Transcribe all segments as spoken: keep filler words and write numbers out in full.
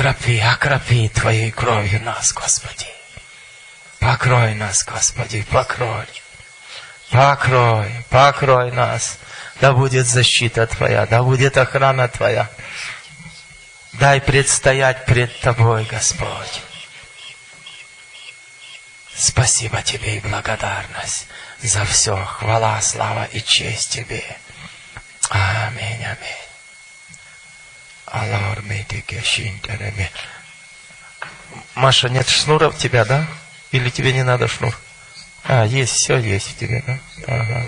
Окропи, окропи Твоей кровью нас, Господи. Покрой нас, Господи, покрой. Покрой, покрой нас. Да будет защита Твоя, да будет охрана Твоя. Дай предстоять пред Тобой, Господь. Спасибо Тебе и благодарность за все. Хвала, слава и честь Тебе. Аминь, аминь. Маша, нет шнура у тебя, да? Или тебе не надо шнур? А, есть, все есть в тебе, да? Ага.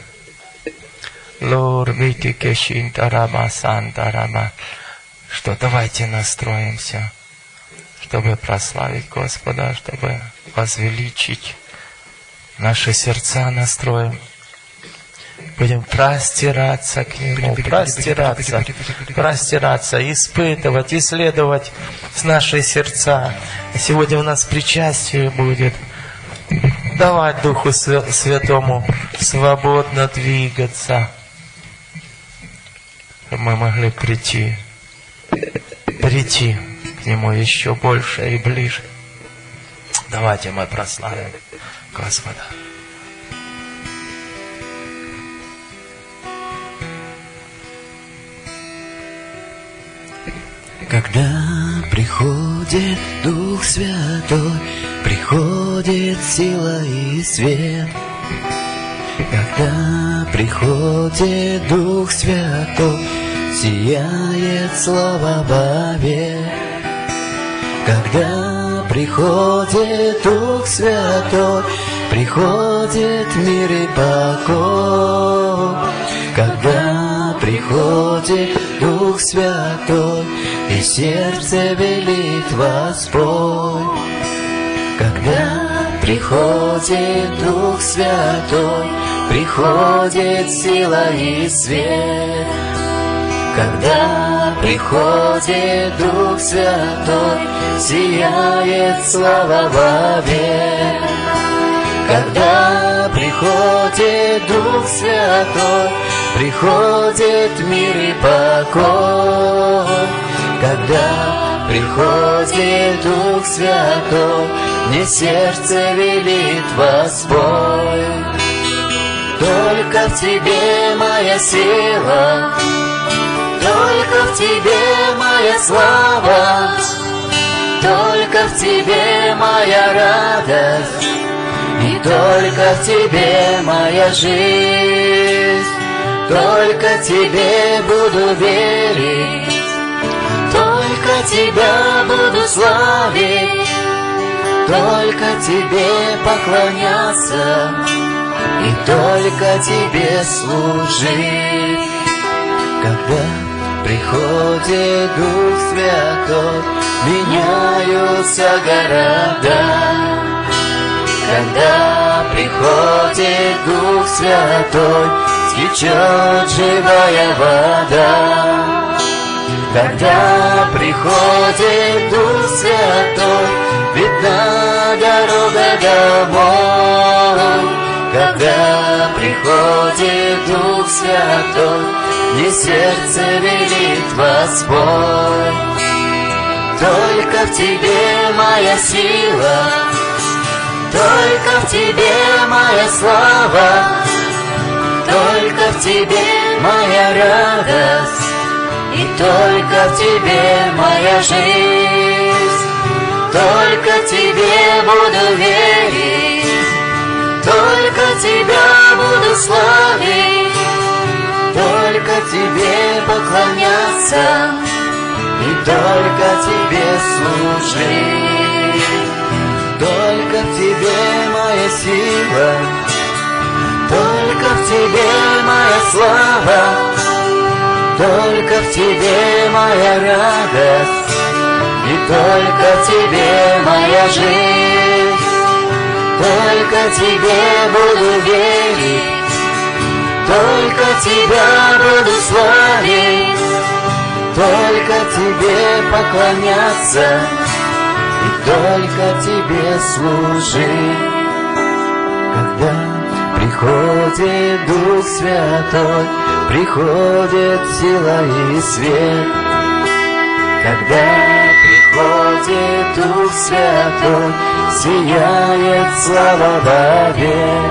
Что, давайте настроимся, чтобы прославить Господа, чтобы возвеличить наши сердца, настроим. Будем простираться к Нему, простираться, простираться, испытывать, исследовать с наши сердца. Сегодня у нас причастие будет. Давать Духу Святому свободно двигаться, чтобы мы могли прийти, прийти к Нему еще больше и ближе. Давайте мы прославим Господа. Когда приходит Дух Святой, приходит сила и свет. Когда приходит Дух Святой, сияет Слово вовек. Когда приходит Дух Святой, приходит мир и покой. Когда приходит Дух Святой, и сердце велит воспой. Когда приходит Дух Святой, приходит сила и свет. Когда приходит Дух Святой, сияет слава вовек. Когда приходит Дух Святой, приходит мир и покой. Когда приходит Дух Святой, мне сердце велит воспой. Только в Тебе моя сила, только в Тебе моя слава, только в Тебе моя радость, и только в Тебе моя жизнь. Только Тебе буду верить, только Тебя буду славить, только Тебе поклоняться и только Тебе служить. Когда приходит Дух Святой, меняются города. Когда приходит Дух Святой, течет живая вода. Когда приходит Дух Святой, видна дорога домой. Когда приходит Дух Святой, мне сердце велит воспой. Только в Тебе моя сила, только в Тебе моя слава, только в Тебе моя радость, и только в Тебе моя жизнь. Только Тебе буду верить, только Тебя буду славить, только Тебе поклоняться и только Тебе служить. Только в Тебе моя сила, только в Тебе моя слава, только в Тебе моя радость, и только в Тебе моя жизнь. Только Тебе буду верить, только Тебя буду славить, только Тебе поклоняться и только Тебе служить. Когда приходит Дух Святой, приходит сила и свет. Когда приходит приходит Дух Святой, сияет слава вовек.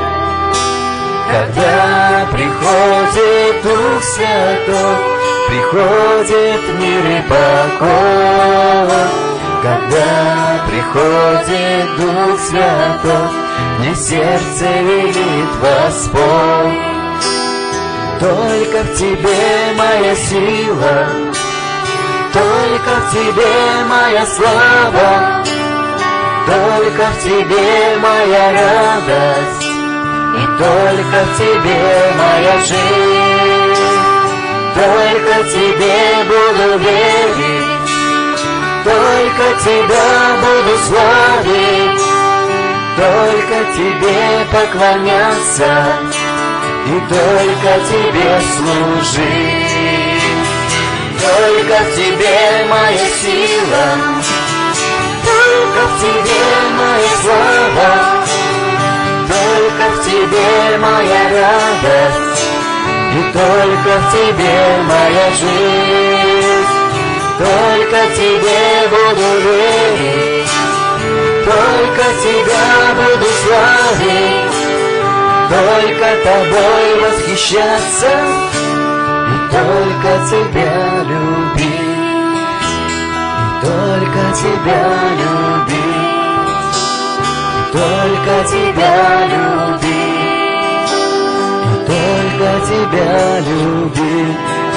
Когда приходит Дух Святой, приходит мир и покой. Когда приходит Дух Святой, мне сердце велит воспой. Только в Тебе моя сила, только в Тебе моя слава, только в Тебе моя радость, и только в Тебе моя жизнь. Только Тебе буду верить, только Тебя буду славить, только Тебе поклоняться и только Тебе служить. Только в Тебе моя сила, только в Тебе моя слава, только в Тебе моя радость, и только в Тебе моя жизнь. Только Тебе буду верить, только Тебя буду славить, только Тобой восхищаться и только Тебя любить, и только Тебя любить, и только Тебя любить, и только Тебя любить.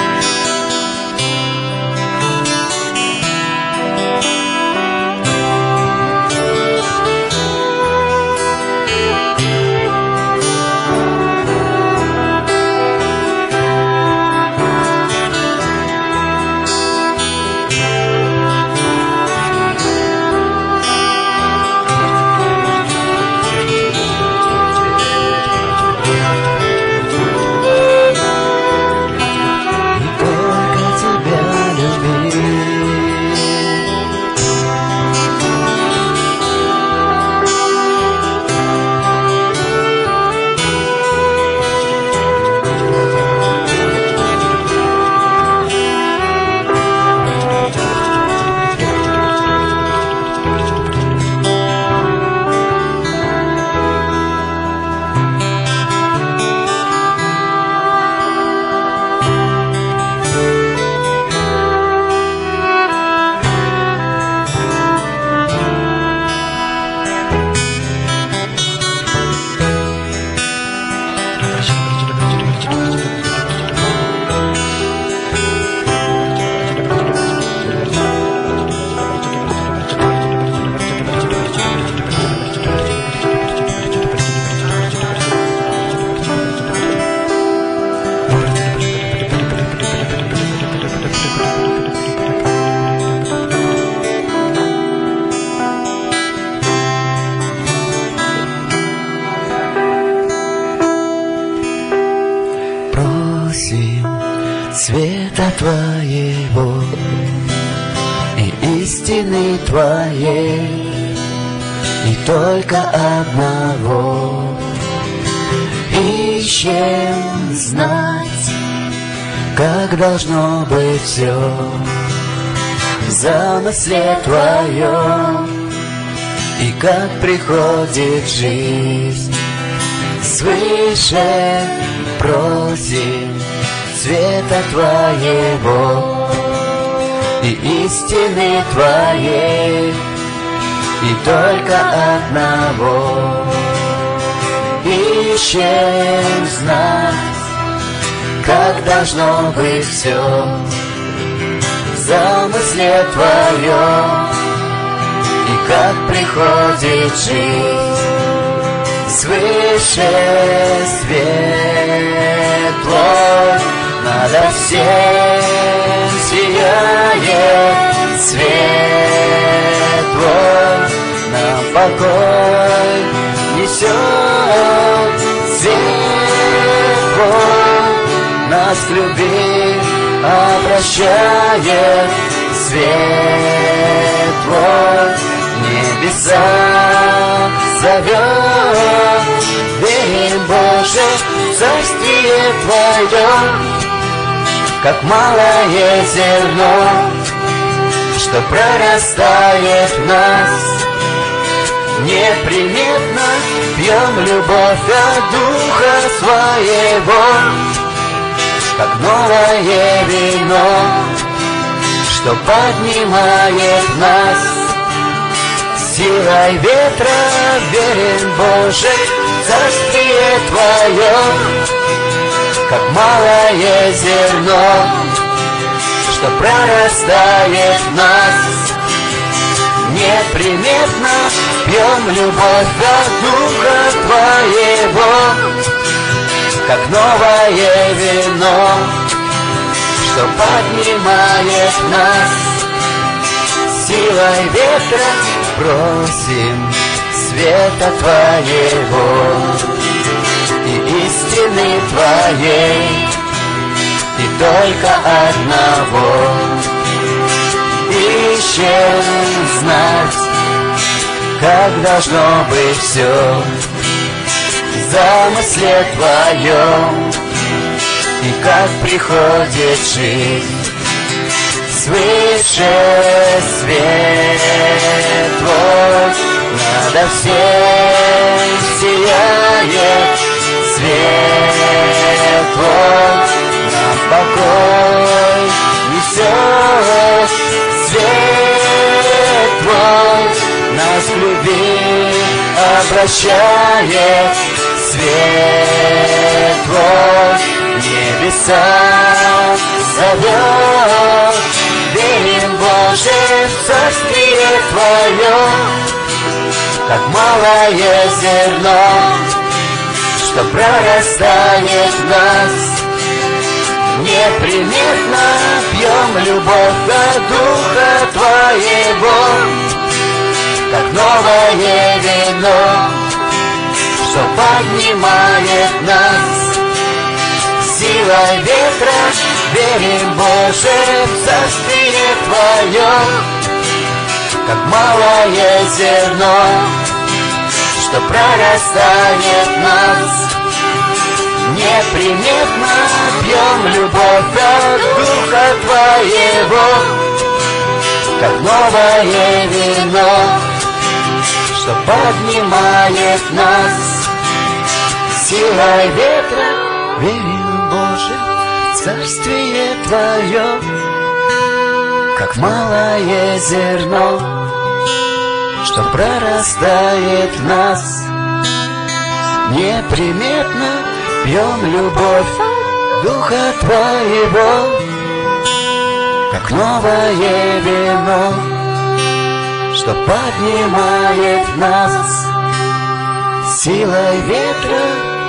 Света Твоего и истины Твоей, и только одного ищем знать, как должно быть все в замысле Твоем, и как приходит жизнь свыше. Просим света Твоего и истины Твоей, и только одного ищем знать, как должно быть все в замысле Твоем, и как приходит жизнь свыше. Светло надо всем сияет, светло нам покой несет, светло нас к любви обращает, светло небеса зовет. Верим, Боже, в царствие Твое, как малое зерно, что прорастает в нас. Неприметно пьем любовь от Духа Своего, как новое вино, что поднимает нас. Силой ветра верен Боже, царствие Твое, как малое зерно, что прорастает в нас. Неприметно пьем любовь от Духа Твоего, как новое вино, что поднимает нас. Силой ветра просим света Твоего и истины Твоей, и только одного ищем знать, как должно быть все в замысле Твоем, и как приходит жизнь свыше свет Твой. Надо всем сияет свет Твой, нам покой несет свет Твой, нас к любви обращает свет Твой, небеса зовет. Верим, Боже, в царствие Твое, как малое зерно, что прорастает в нас. Неприметно пьем любовь от Духа Твоего, как новое вино, что поднимает нас. Силой ветра верим, Боже, в царствие Твое, как малое зерно, что прорастает в нас. Неприметно пьем любовь от Духа Твоего, как новое вино, что поднимает нас. Силой ветра верим, Боже, в царствие Твое, как малое зерно, что прорастает в нас. Неприметно пьем любовь Духа Твоего, как новое вино, что поднимает нас. Силой ветра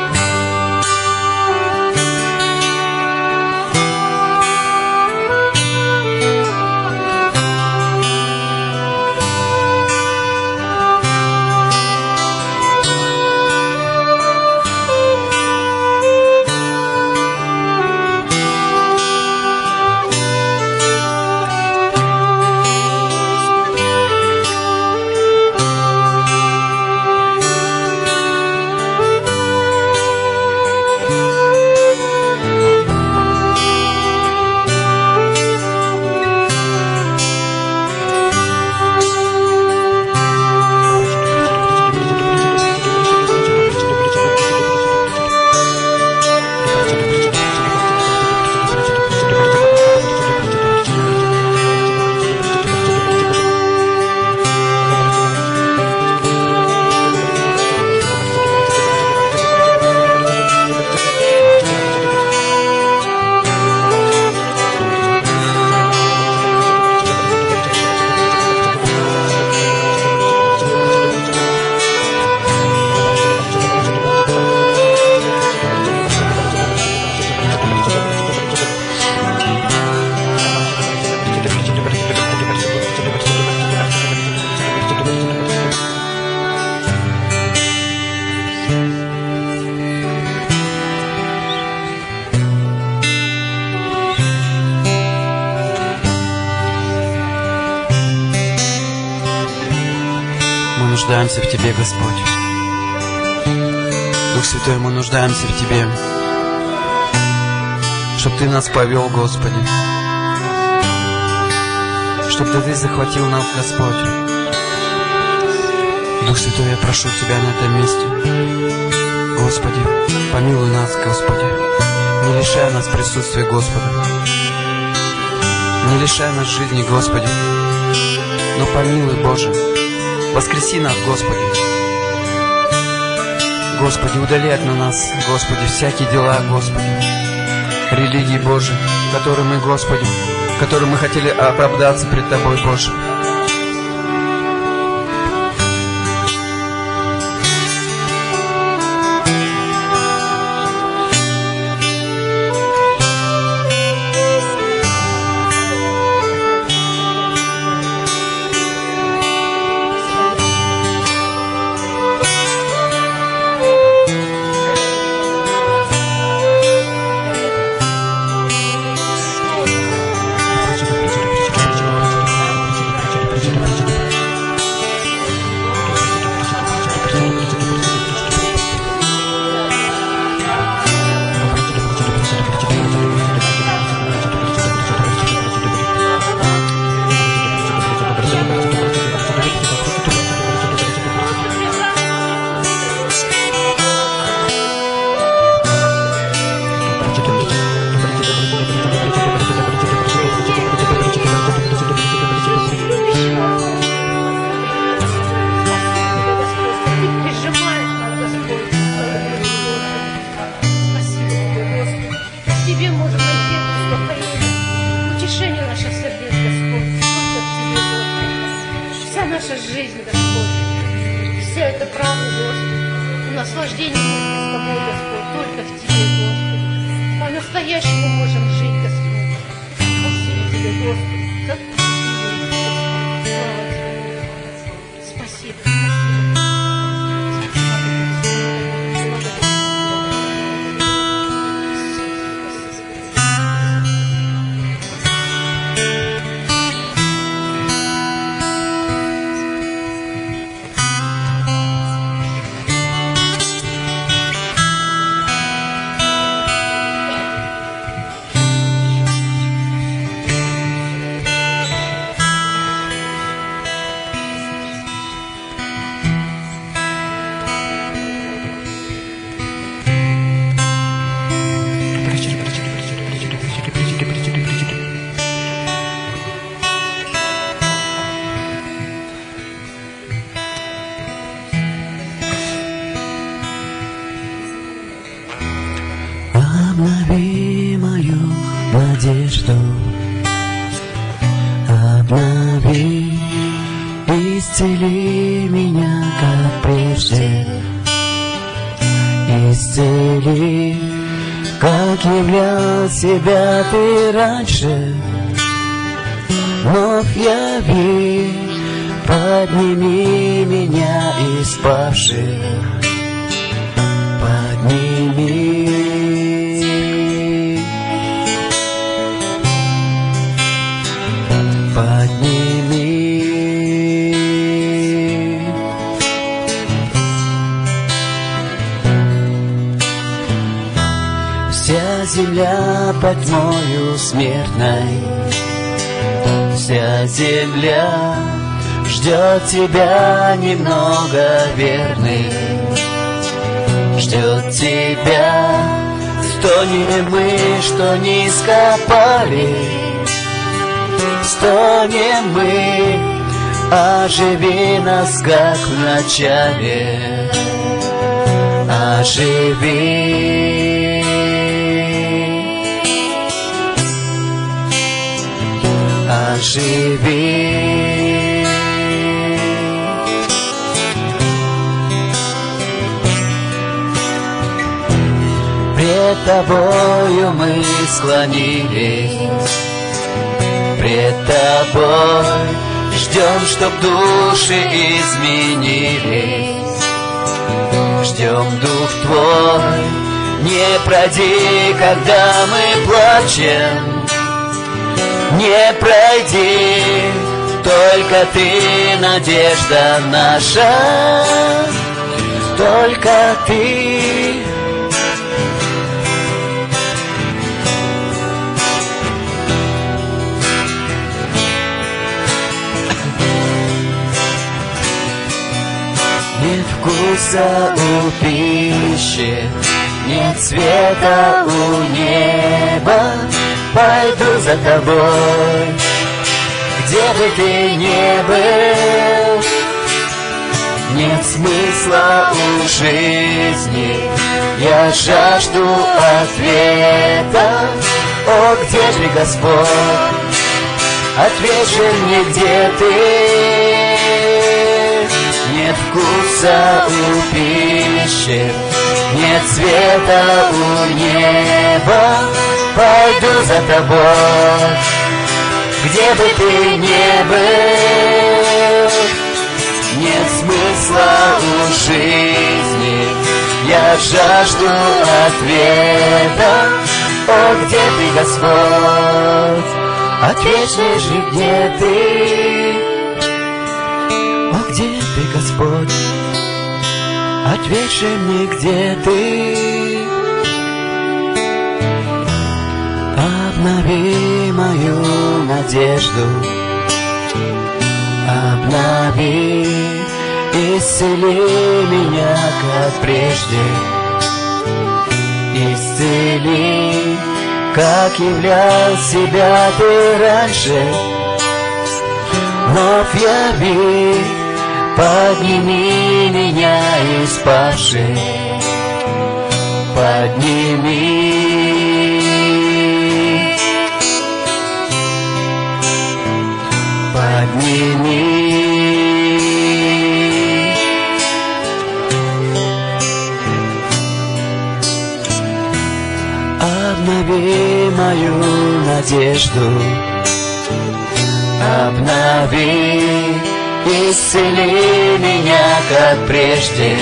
нуждаемся в Тебе, Господь. Дух Святой, мы нуждаемся в Тебе, чтоб Ты нас повел, Господи, чтобы Ты захватил нас, Господь. Дух Святой, я прошу Тебя на этом месте. Господи, помилуй нас, Господи. Не лишай нас присутствия Господа. Не лишай нас жизни, Господи. Но помилуй, Боже. Воскреси нас, Господи. Господи, удали от нас, Господи, всякие дела, Господи. Религии, Боже, которые мы, Господи, которым мы хотели оправдаться пред Тобой, Боже. Обнови мою надежду, обнови, исцели меня, как прежде, исцели, как являл себя Ты раньше, вновь яви, подними меня из павших, подними. Вся земля под тьмою смертной, вся земля ждет Тебя немного верный, ждет Тебя, стонем мы, что низко пали, стонем мы, оживи нас, как в начале, оживи. Оживи. Пред Тобою мы склонились, пред Тобой ждем, чтоб души изменились, ждем Дух Твой, не пройди, когда мы плачем. Не пройди, только Ты, надежда наша, только Ты. вкуса у пищи, нет цвета у неба. Пойду за тобой, где бы ты ни был. Нет смысла у жизни, я жажду ответа. О, где же Господь? Ответь же мне, где ты? Нет вкуса у пищи, нет цвета у неба. Пойду за тобой, где бы ты ни был. Нет смысла у жизни, я жажду ответа. О, где ты, Господь? Ответь же, где ты? О, где ты, Господь? Ответь же мне, где ты? Обнови мою надежду, обнови, исцели меня, как прежде. Исцели, как являл себя ты раньше. Вновь яви, подними меня из павших. Подними. Подними. Обнови мою надежду, обнови, исцели меня, как прежде.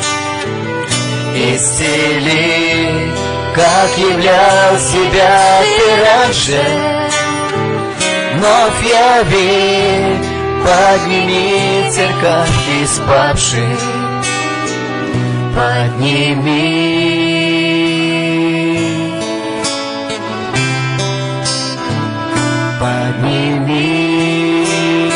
Исцели, как являл себя ты раньше. Вновь яви, подними церковь из павших. Подними. Подними.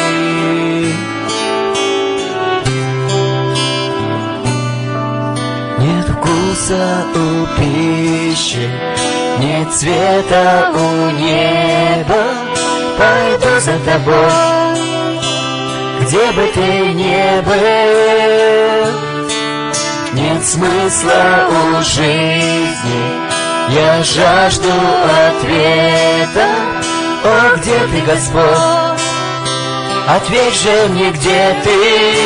Нет вкуса у пищи, нет цвета у неба. Пойду за тобой, где бы ты ни был. Нет смысла у жизни, я жажду ответа. О, где ты, Господь? Ответь же мне, где ты?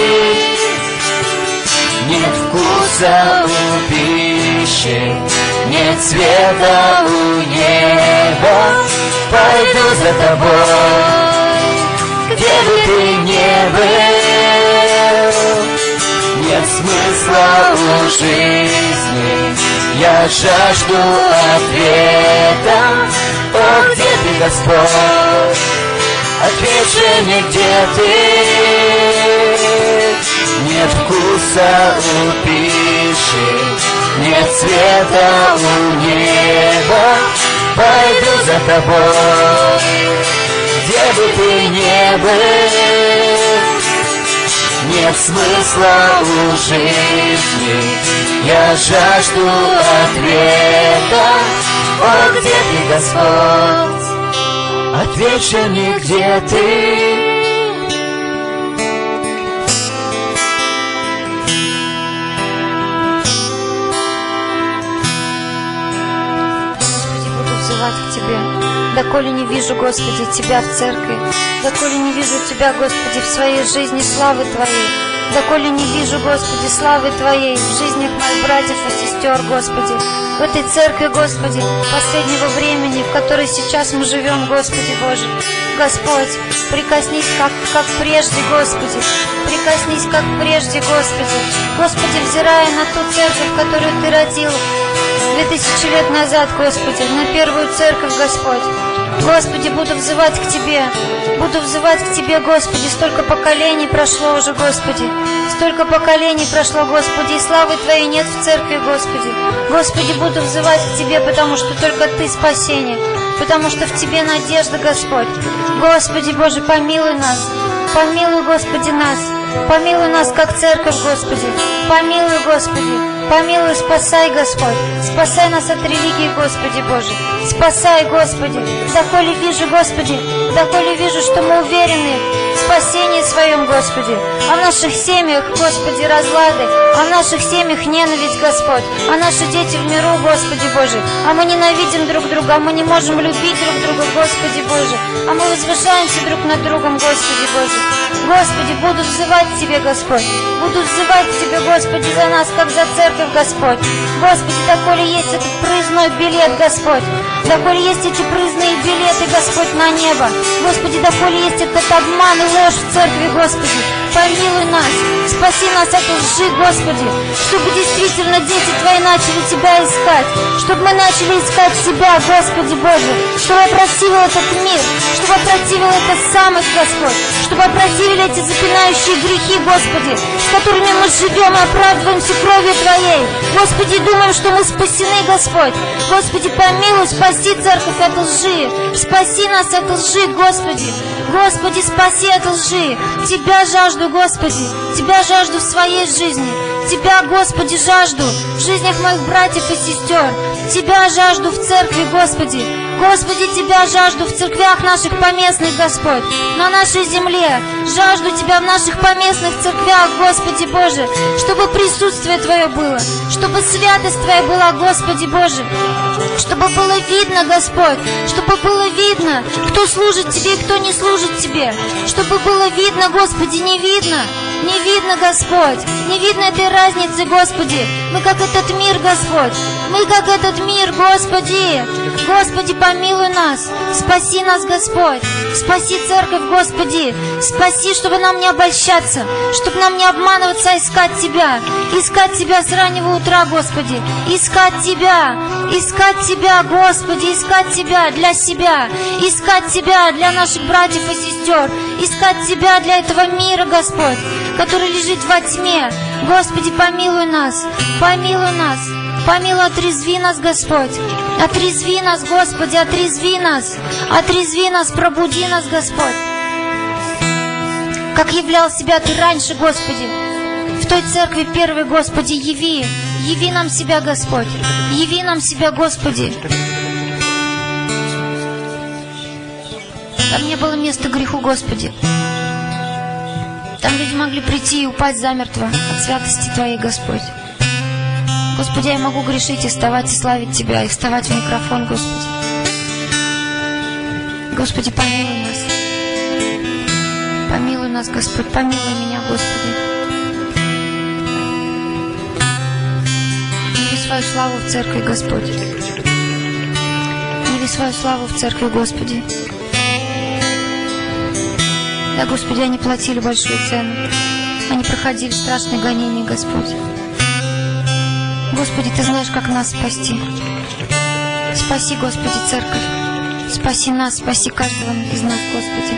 Нет вкуса у пищи, нет цвета у неба. Пойду за тобой, где бы ты ни был. Нет смысла у жизни, я жажду ответа. О, где ты, Господь? Ответь же мне, где ты? Нет вкуса у пищи, нет цвета у неба. Пойду за тобой, где бы ты ни был. Нет смысла у жизни, я жажду ответа. О, где ты, Господь? Ответь же мне, где ты? К Тебе, доколе не вижу, Господи, Тебя в церкви, доколе не вижу Тебя, Господи, в своей жизни славы Твоей, доколе не вижу, Господи, славы Твоей в жизнях моих братьев и сестер, Господи, в этой церкви, Господи, последнего времени, в которой сейчас мы живем, Господи Боже. Господь, прикоснись, как, как прежде, Господи, прикоснись, как прежде, Господи, Господи, взирая на ту церковь, которую Ты родил две тысячи лет назад, Господи, на первую церковь, Господь. Господи, буду взывать к Тебе, буду взывать к Тебе, Господи, столько поколений прошло уже, Господи, столько поколений прошло, Господи, и славы Твоей нет в церкви, Господи. Господи, буду взывать к Тебе, потому что только Ты спасение, потому что в Тебе надежда, Господь. Господи Боже, помилуй нас, Помилуй, Господи, нас. Помилуй нас, как церковь, Господи. Помилуй, Господи. Помилуй, спасай, Господь. Спасай нас от религии, Господи Боже. Спасай, Господи. Доколе вижу, Господи, доколе вижу, что мы уверены в спасении Своем, Господи. А в наших семьях, Господи, разлады. А в наших семьях ненависть, Господь. А наши дети в миру, Господи Боже. А мы ненавидим друг друга. А мы не можем любить друг друга, Господи Боже. А мы возвышаемся друг над другом, Господи Боже. Господи, буду взывать к Тебе, Господь. Буду взывать к Тебе, Господи, за нас, как за церковь, Господь. Господи, доколе есть этот проездной билет, Господь. Доколе есть эти проездные билеты, Господь, на небо. Господи, доколе есть этот обман и ложь в церкви, Господи. Помилуй нас, спаси нас от лжи, Господи, чтобы действительно дети Твои начали Тебя искать, чтобы мы начали искать Тебя, Господи Боже, чтобы опротивил этот мир, чтобы опротивил эта самость, Господь, чтобы опротивили эти запинающие грехи, Господи, с которыми мы живем и оправдываемся кровью Твоей. Господи, думаем, что мы спасены, Господь. Господи, помилуй, спаси церковь от лжи, спаси нас от лжи, Господи. Господи, спаси от лжи. Тебя жажду, Господи, Тебя жажду в своей жизни. Тебя, Господи, жажду в жизнях моих братьев и сестер. Тебя жажду в церкви, Господи. Господи, Тебя жажду в церквях наших поместных, Господь, на нашей земле. Жажду Тебя в наших поместных церквях, Господи Боже, чтобы присутствие Твое было, чтобы святость Твоя была, Господи Боже, чтобы было видно, Господь, чтобы было видно, кто служит Тебе и кто не служит Тебе, чтобы было видно, Господи, не видно. Не видно, Господь, не видно этой разницы, Господи. Мы как этот мир, Господь. Мы как этот мир, Господи. Господи, помилуй нас. Спаси нас, Господь. Спаси церковь, Господи. Спаси, чтобы нам не обольщаться, чтобы нам не обманываться, а искать Тебя. Искать Тебя с раннего утра, Господи. Искать Тебя. Искать Тебя, Господи. Искать Тебя для себя. Искать Тебя для наших братьев и сестер. Искать Тебя для этого мира, Господь, который лежит во тьме. Господи, помилуй нас, помилуй нас, помилуй, отрезви нас, Господь, отрезви нас, Господи, отрезви нас, отрезви нас, пробуди нас, Господь. Как являл себя Ты раньше, Господи, в той церкви первой, Господи, яви, яви нам себя, Господь, яви нам себя, Господи. Там не было места греху, Господи. Там люди могли прийти и упасть замертво от святости Твоей, Господь. Господи, я могу грешить и вставать и славить Тебя, и вставать в микрофон, Господи. Господи, помилуй нас. Помилуй нас, Господь, помилуй меня, Господи. Яви свою славу в церкви, Господь. Яви свою славу в церкви, Господи. Да, Господи, они платили большую цену. Они проходили страшные гонения, Господь. Господи, Ты знаешь, как нас спасти. Спаси, Господи, церковь. Спаси нас, спаси каждого из нас, Господи.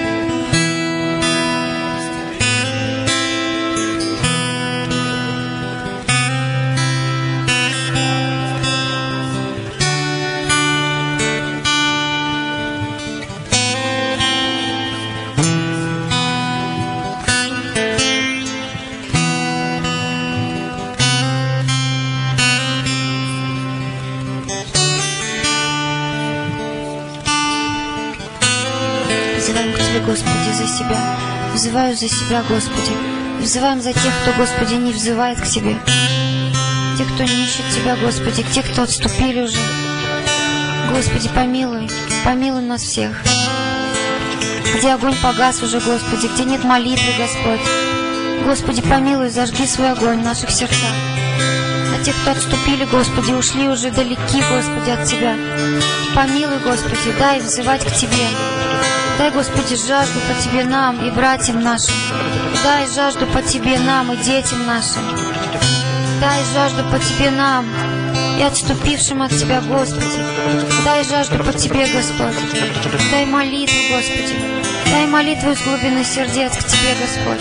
Господи, за себя. Взываю за себя, Господи. Взываем за тех, кто, Господи, не взывает к Тебе. Тех, кто не ищет Тебя, Господи. Тех, кто отступили уже. Господи, помилуй. Помилуй нас всех. Где огонь погас уже, Господи. Где нет молитвы, Господь. Господи, помилуй, зажги свой огонь в наших сердцах. А тех, кто отступили, Господи, ушли уже далеки, Господи, от Тебя. Помилуй, Господи, дай взывать к Тебе. Дай, Господи, жажду по Тебе нам и братьям нашим. Дай жажду по Тебе нам и детям нашим. Дай жажду по Тебе нам и отступившим от Тебя, Господи. Дай жажду по Тебе, Господь. Дай молитву, Господи. Дай молитву из глубины сердец к Тебе, Господь.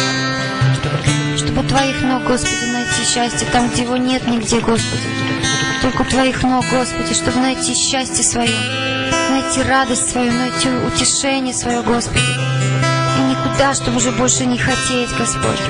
Чтобы Твоих ног, Господи, найти счастье там, где его нет нигде, Господи. только у Твоих ног, Господи, чтобы найти счастье свое, найти радость свою, найти утешение свое, Господи. И никуда, чтобы уже больше не хотеть, Господь.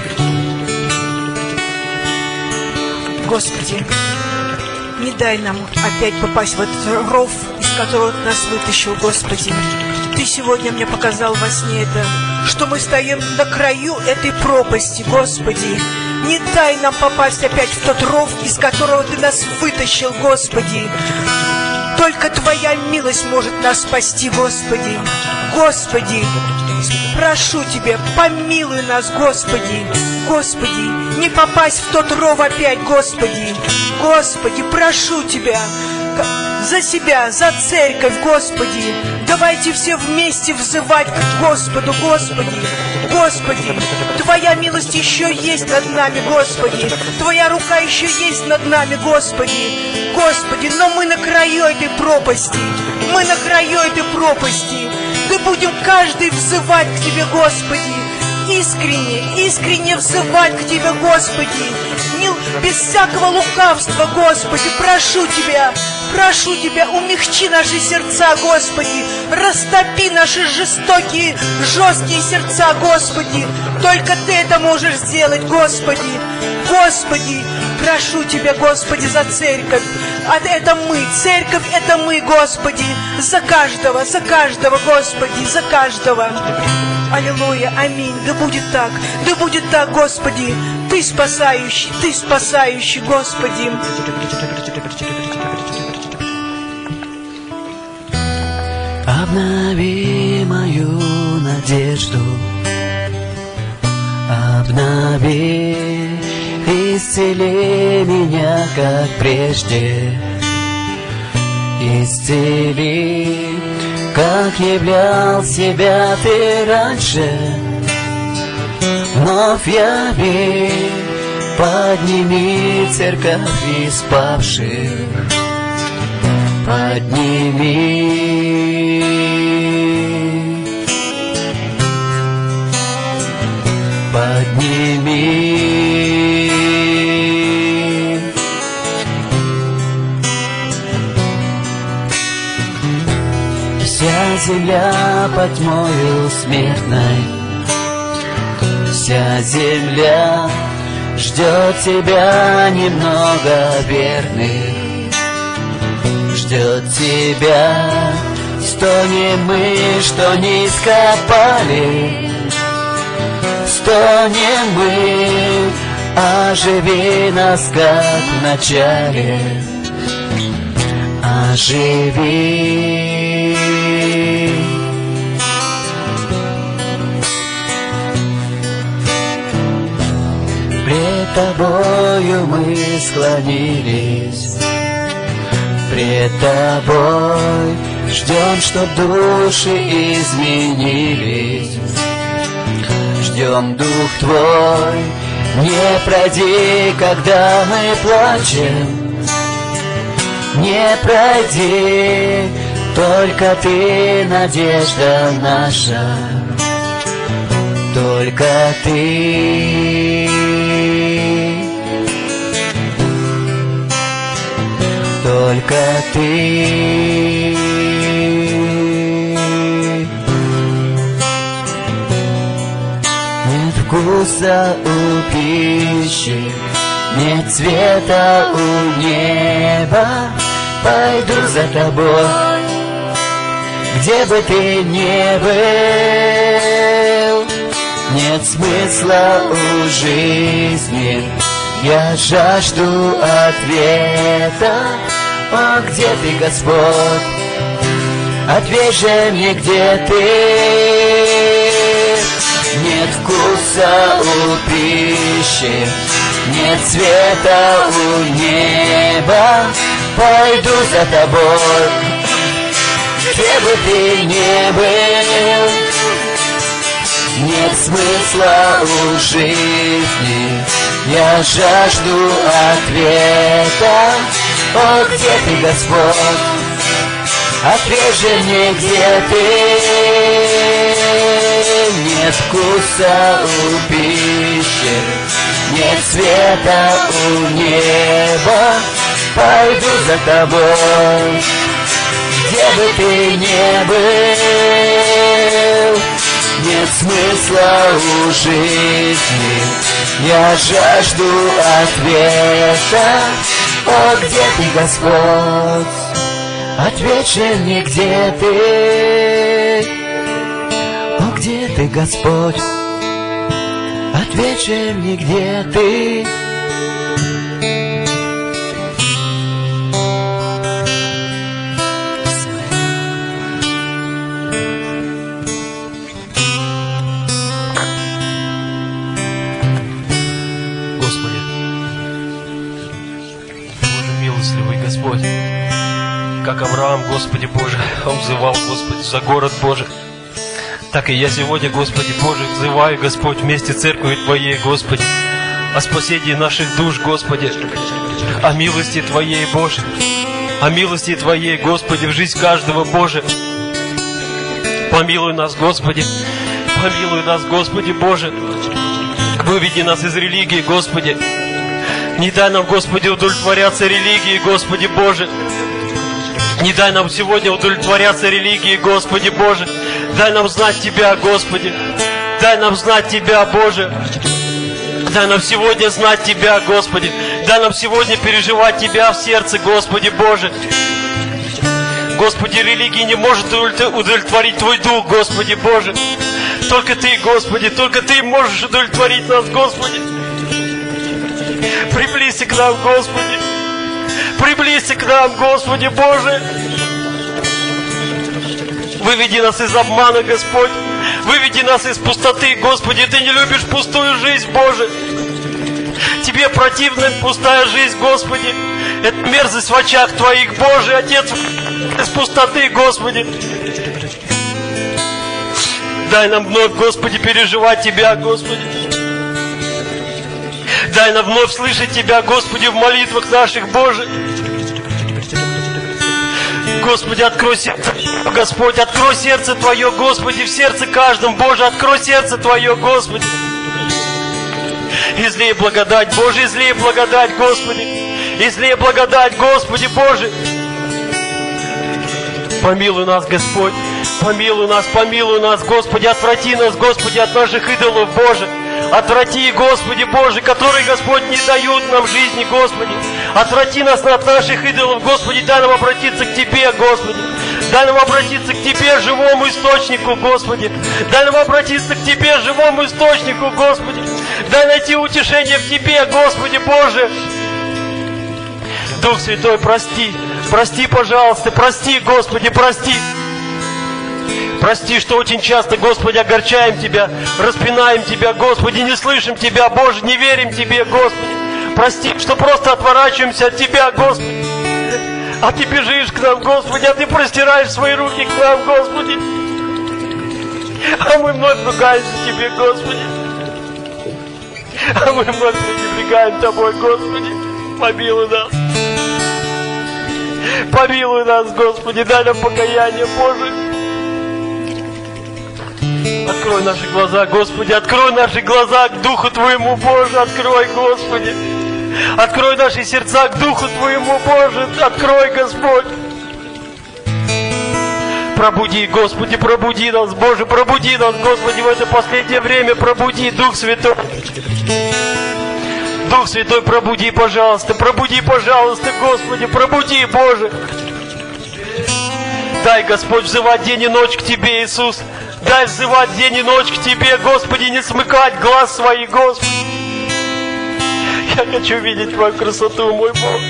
Господи, не дай нам опять попасть в этот ров, из которого Ты нас вытащил, Господи. Ты сегодня мне показал во сне это, что мы стоим на краю этой пропасти, Господи. Не дай нам попасть опять в тот ров, из которого Ты нас вытащил, Господи. Только Твоя милость может нас спасти, Господи. Господи, прошу Тебя, помилуй нас, Господи. Господи, не попасть в тот ров опять, Господи. Господи, прошу Тебя, за себя, за церковь, Господи. Давайте все вместе взывать к Господу, Господи. Господи, Твоя милость еще есть над нами, Господи. Твоя рука еще есть над нами, Господи. Господи, но мы на краю этой пропасти. Мы на краю этой пропасти. Да будем каждый взывать к Тебе, Господи. Искренне, искренне взывать к Тебе, Господи. Не, без всякого лукавства, Господи. Прошу Тебя, прошу Тебя, умягчи наши сердца, Господи. Растопи наши жестокие, жесткие сердца, Господи. Только Ты это можешь сделать, Господи. Господи, прошу Тебя, Господи, за церковь. А это мы, церковь это мы, Господи. За каждого, за каждого, Господи, за каждого. Аллилуйя, аминь. Да будет так, да будет так, Господи. Ты спасающий, Ты спасающий, Господи. Обнови мою надежду, обнови, исцели меня, как прежде, исцели, как являл себя Ты раньше, вновь яви, подними церковь из павших, подними, подними. Вся земля под тьмою смертной, вся земля ждет Тебя немного верных, ждет Тебя, стонем мы, что низко пали, стонем мы, оживи нас, как в начале, оживи. Пред Тобою мы склонились, пред Тобой ждем, чтоб души изменились, ждем Дух Твой, не пройди, когда мы плачем, не пройди, только Ты, надежда наша, только Ты. Только Ты. Нет вкуса у пищи, нет цвета у неба, пойду за Тобой, где бы Ты ни был. Нет смысла у жизни, я жажду ответа. О, где Ты, Господь? Ответь же мне, где Ты? Нет вкуса у пищи, нет цвета у неба, пойду за Тобой, где бы Ты ни был. Нет смысла у жизни, я жажду ответа. О, где Ты, Господь? Ответь же мне, где Ты? Нет вкуса у пищи, нет света у неба, пойду за тобой, где бы ты ни был. Нет смысла у жизни, я жажду ответа. О, где ты, Господь? Ответь же мне, где ты? О, где ты, Господь? Ответь же мне, где ты? Как Авраам, Господи Боже, он взывал, Господи, за город Божий. Так и я сегодня, Господи Боже, взываю, Господь, вместе с церковью Твоей, Господи, о спасении наших душ, Господи, о милости Твоей, Боже, о милости Твоей, Господи, в жизнь каждого, Боже. Помилуй нас, Господи, помилуй нас, Господи Боже, выведи нас из религии, Господи. Не дай нам, Господи, удовлетворяться религией, Господи Боже. Не дай нам сегодня удовлетворяться религией, Господи Боже. Дай нам знать Тебя, Господи. Дай нам знать Тебя, Боже. Дай нам сегодня знать Тебя, Господи. Дай нам сегодня переживать Тебя в сердце, Господи Боже. Господи, религия не может удовлетворить Твой дух, Господи Боже. Только Ты, Господи, только Ты можешь удовлетворить нас, Господи. Приблизься к нам, Господи. Приблизься к нам, Господи Боже. Выведи нас из обмана, Господь. Выведи нас из пустоты, Господи. Ты не любишь пустую жизнь, Боже. Тебе противна пустая жизнь, Господи. Это мерзость в очах Твоих, Боже, Отец, из пустоты, Господи. Дай нам вновь, Господи, переживать Тебя, Господи. Дай нам вновь слышать Тебя, Господи, в молитвах наших, Боже. Господи, открой сердце, Господь, открой сердце Твое, Господи, в сердце каждом, Боже, открой сердце Твое, Господи. Излей благодать, Боже, излей благодать, Господи. Излей благодать, Господи, Боже. Помилуй нас, Господь, помилуй нас, помилуй нас, Господи, отврати нас, Господи, от наших идолов, Боже. Отврати, Господи Боже, которые, Господь, не дают нам жизни, Господи. Отврати нас от наших идолов, Господи, дай нам обратиться к Тебе, Господи. Дай нам обратиться к Тебе, живому источнику, Господи. Дай нам обратиться к Тебе, живому источнику, Господи. Дай найти утешение в Тебе, Господи Боже. Дух Святой, прости, прости, пожалуйста, прости, Господи, прости. Прости, что очень часто, Господи, огорчаем Тебя, распинаем Тебя, Господи, не слышим Тебя, Боже, не верим Тебе, Господи. Прости, что просто отворачиваемся от Тебя, Господи. А Ты бежишь к нам, Господи, а Ты простираешь свои руки к нам, Господи. А мы вновь ругаемся Тебе, Господи. А мы вновь пренебрегаем Тобой, Господи. Помилуй нас. Помилуй нас, Господи, дай нам покаяние, Боже. Открой наши глаза, Господи, открой наши глаза к Духу Твоему, Боже, открой, Господи. Открой наши сердца к Духу Твоему, Боже, открой, Господь. Пробуди, Господи, пробуди нас, Боже, пробуди нас, Господи, в это последнее время, пробуди, Дух Святой. Дух Святой, пробуди, пожалуйста, пробуди, пожалуйста, Господи, пробуди, Боже. Дай, Господь, взывать день и ночь к Тебе, Иисус. Дай взывать день и ночь к Тебе, Господи, не смыкать глаз своих, Господи. Я хочу видеть Твою красоту, мой Бог.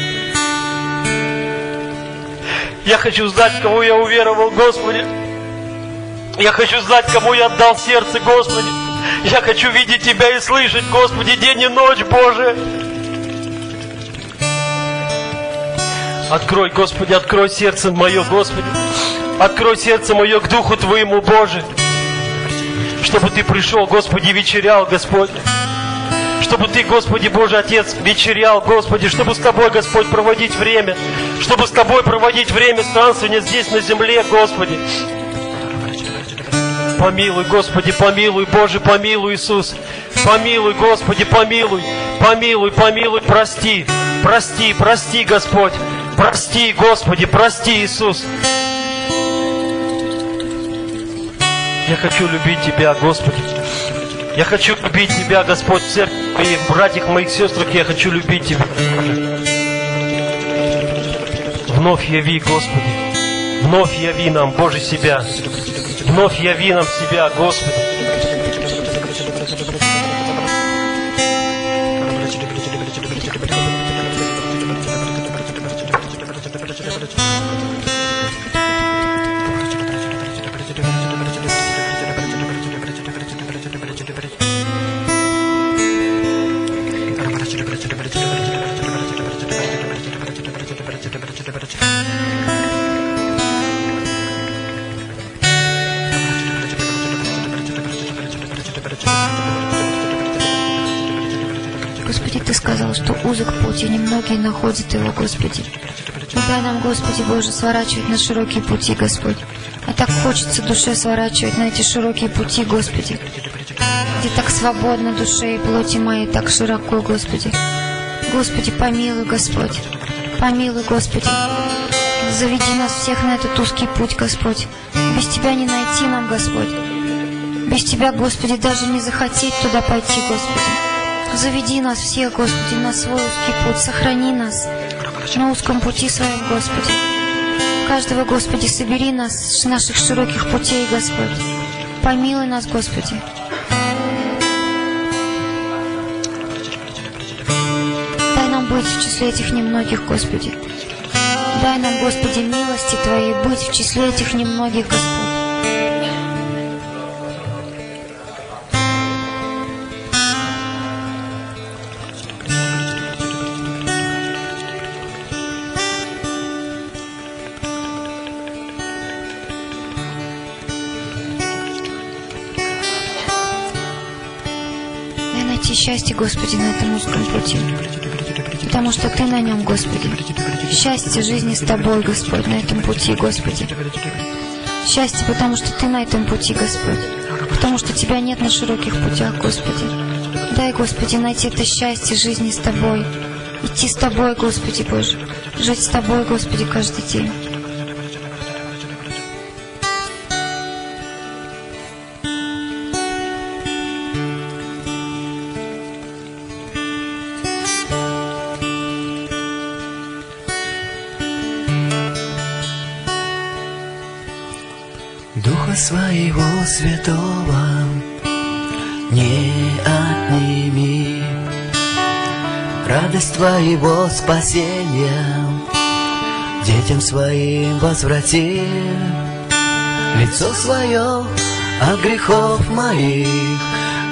Я хочу знать, в кого я уверовал, Господи. Я хочу знать, кому я отдал сердце, Господи. Я хочу видеть Тебя и слышать, Господи, день и ночь, Боже. Открой, Господи, открой сердце мое, Господи. Открой сердце мое к Духу Твоему, Боже. Чтобы Ты пришел, Господи, вечерял, Господь. Чтобы Ты, Господи, Боже, Отец, вечерял, Господи. Чтобы с Тобой, Господь, проводить время. Чтобы с Тобой проводить время странствования здесь, на земле, Господи. Помилуй, Господи, помилуй, Боже, помилуй, Иисус. Помилуй, Господи, помилуй. Помилуй, помилуй, прости. Прости, прости, Господь. Прости, Господи, прости, Иисус. Я хочу любить Тебя, Господи. Я хочу любить Тебя, Господь, в церкви, моих братьях, моих сестрах. Я хочу любить Тебя. Вновь яви, Господи. Вновь яви нам, Боже, себя. Вновь яви нам себя, Господи. Господи, Ты сказал, что узок путь, и немногие находят его, Господи. И дай нам, Господи Боже, сворачивать на широкие пути, Господь. А так хочется душе сворачивать на эти широкие пути, Господи. Где так свободно душе и плоти моей, так широко, Господи. Господи, помилуй, Господь. Помилуй, Господи. Заведи нас всех на этот узкий путь, Господь. Без Тебя не найти нам, Господь. Без Тебя, Господи, даже не захотеть туда пойти, Господи. Заведи нас всех, Господи, на свой узкий путь. Сохрани нас на узком пути Своем, Господи. Каждого, Господи, собери нас с наших широких путей, Господь. Помилуй нас, Господи. Дай нам быть в числе этих немногих, Господи. Дай нам, Господи, милости Твоей быть в числе этих немногих, Господь. Счастье, Господи, на этом узком пути, потому что Ты на нем, Господи. Счастье жизни с Тобой, Господь, на этом пути, Господи. Счастье, потому что Ты на этом пути, Господь, потому что Тебя нет на широких путях, Господи. Дай, Господи, найти это счастье жизни с Тобой, идти с Тобой, Господи Боже, жить с Тобой, Господи, каждый день. Духа Своего Святого не отними, радость Твоего спасения детям Своим возврати, лицо Свое от грехов моих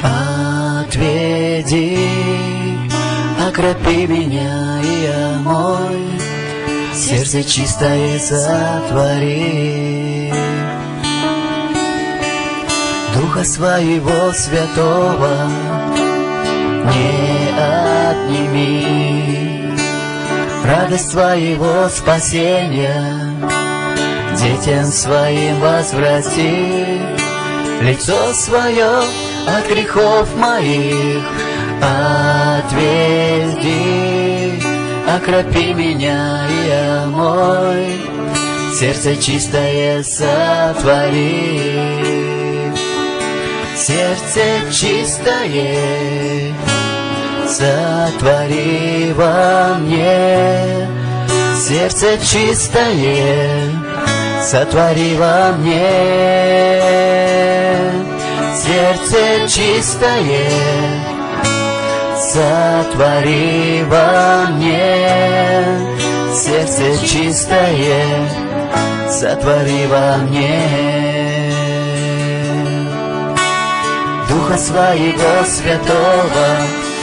отведи, окропи меня и омой, сердце чистое сотвори. Духа Своего Святого не отними, радость Твоего спасения детям Своим возврати, лицо Свое от грехов моих отведи, окропи меня и омой, сердце чистое сотвори. Сердце чистое сотвори во мне, сердце чистое сотвори во мне, сердце чистое сотвори во мне, сердце чистое сотвори во мне. Духа Своего Святого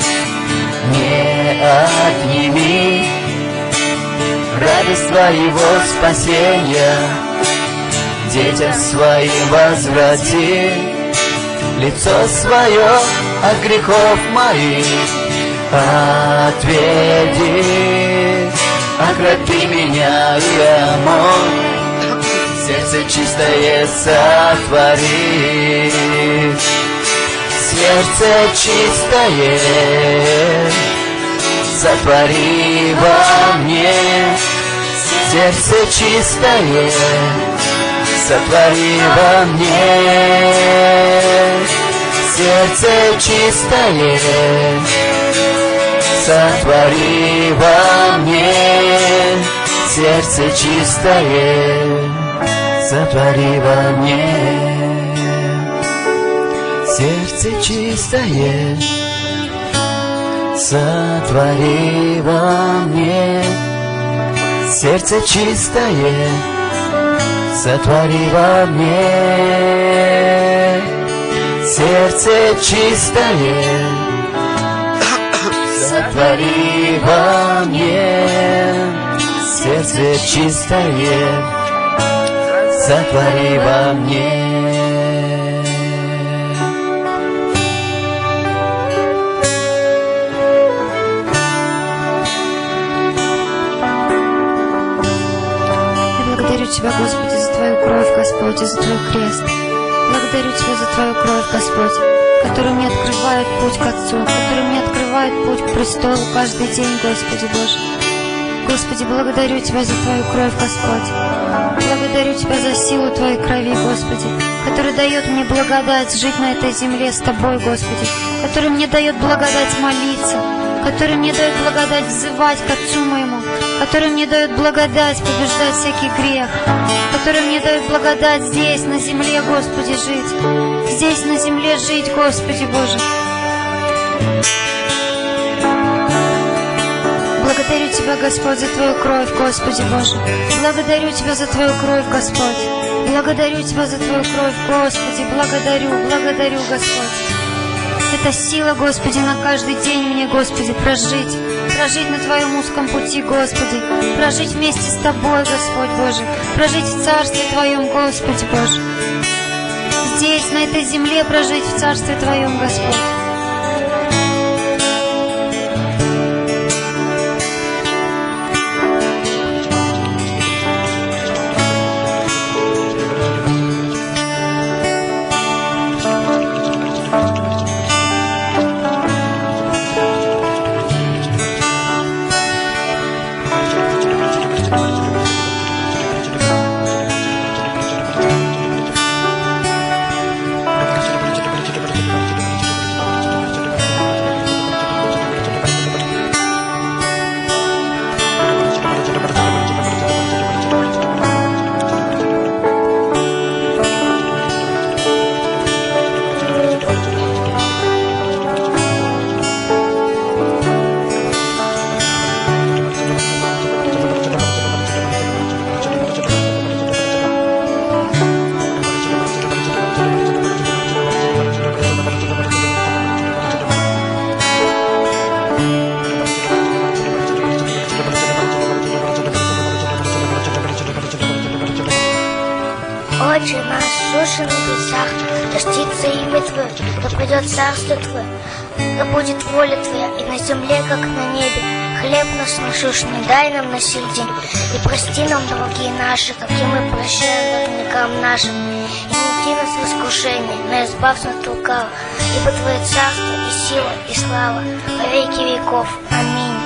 не отними, радость Твоего спасения детям Своим возврати, лицо Свое от грехов моих отведи, окропи меня и омой, сердце чистое сотвори. Сердце чистое сотвори во мне сердце чистое, сотвори во мне сердце чистое, сотвори во мне сердце чистое, сотвори во мне сердце чистое, сотвори во мне сердце чистое, сотвори во мне сердце чистое, сотвори во мне сердце чистое, сотвори во мне. Благодарю Тебя, Господи, за Твою кровь, Господь, и за Твой крест. Благодарю Тебя за Твою кровь, Господь, которая мне открывает путь к Отцу, которая мне открывает путь к престолу каждый день, Господи Боже. Господи, благодарю Тебя за Твою кровь, Господь. Благодарю Тебя за силу Твоей крови, Господи, которая дает мне благодать жить на этой земле с Тобой, Господи, которая мне дает благодать молиться, который мне дает благодать взывать к Отцу моему, который мне дает благодать побеждать всякий грех, который мне дает благодать здесь, на земле, Господи, жить. Здесь, на земле, жить, Господи Боже. Благодарю Тебя, Господь, за Твою кровь, Господи Боже. Благодарю Тебя за Твою кровь, Господь. Благодарю Тебя за Твою кровь, Господи. Благодарю, благодарю, Господь. Это сила, Господи, на каждый день мне, Господи, прожить. Прожить на Твоем узком пути, Господи. Прожить вместе с Тобой, Господь Боже. Прожить в Царстве Твоем, Господи Боже. Здесь, на этой земле, прожить в Царстве Твоем, Господь. Отче наш, сущий на небесах, достится имя Твое, да придет царство Твое, да будет воля Твоя и на земле, как на небе. Хлеб наш насущный дай нам на сей день, и прости нам долги наши, как и мы прощаем должникам нашим. И не веди нас в искушение, но избавь нас от лукавого, ибо Твое царство и сила и слава во веки веков. Аминь.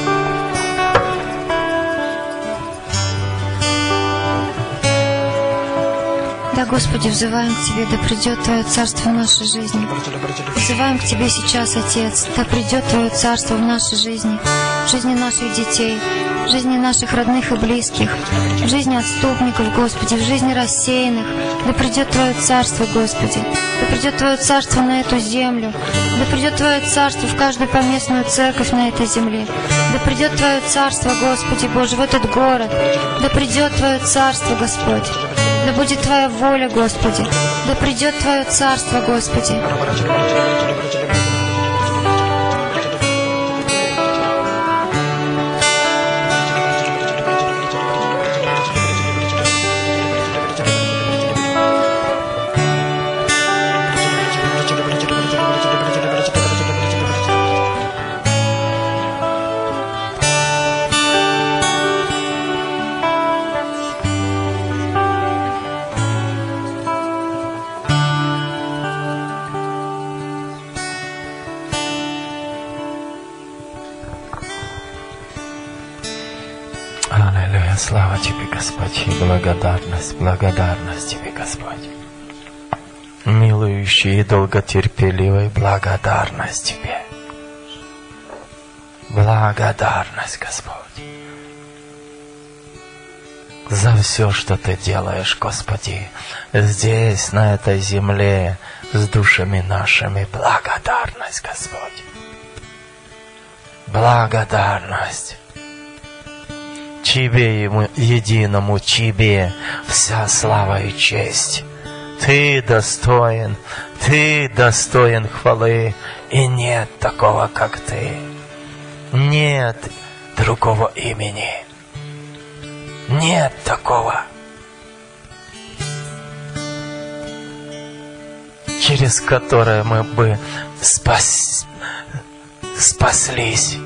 Да, Господи, взываем к Тебе, да придет Твое Царство в нашей жизни. Взываем к Тебе сейчас, Отец, да придет Твое Царство в нашей жизни, в жизни наших детей, в жизни наших родных и близких, в жизни отступников, Господи, в жизни рассеянных. Да придет Твое Царство, Господи, да придет Твое Царство на эту землю, да придет Твое Царство в каждую поместную церковь на этой земле, да придет Твое Царство, Господи Боже, в этот город, да придет Твое Царство, Господь. Да будет Твоя воля, Господи, да придет Твое Царство, Господи. Слава Тебе, Господь, и благодарность, благодарность Тебе, Господь. Милующий и долготерпеливый, благодарность Тебе. Благодарность, Господь. За все, что Ты делаешь, Господи, здесь, на этой земле, с душами нашими. Благодарность, Господь. Благодарность. Тебе, Ему, единому Тебе, вся слава и честь. Ты достоин, Ты достоин хвалы, и нет такого, как Ты. Нет другого имени. Нет такого, через которое мы бы спас... спаслись.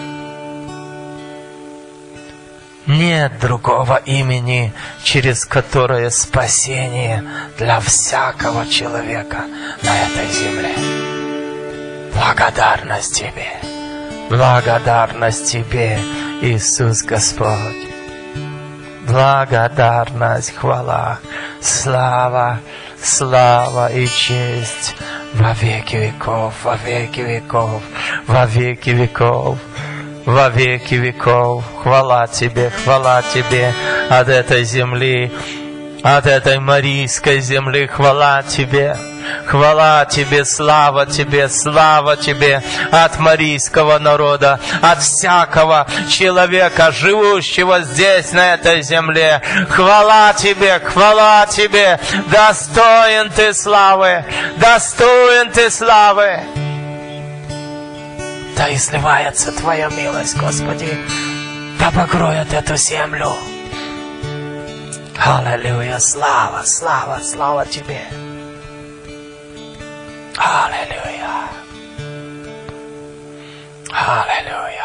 Нет другого имени, через которое спасение для всякого человека на этой земле. Благодарность Тебе, благодарность Тебе, Иисус Господь. Благодарность, хвала, слава, слава и честь во веки веков, во веки веков, во веки веков. Во веки веков, хвала Тебе, хвала Тебе от этой земли, от этой Марийской земли, хвала Тебе, хвала Тебе, слава Тебе, слава Тебе от марийского народа, от всякого человека, живущего здесь, на этой земле. Хвала Тебе, хвала Тебе, достоин Ты славы, достоин Ты славы. Да изливается Твоя милость, Господи, да покроет эту землю. Аллилуйя, слава, слава, слава Тебе. Аллилуйя. Аллилуйя.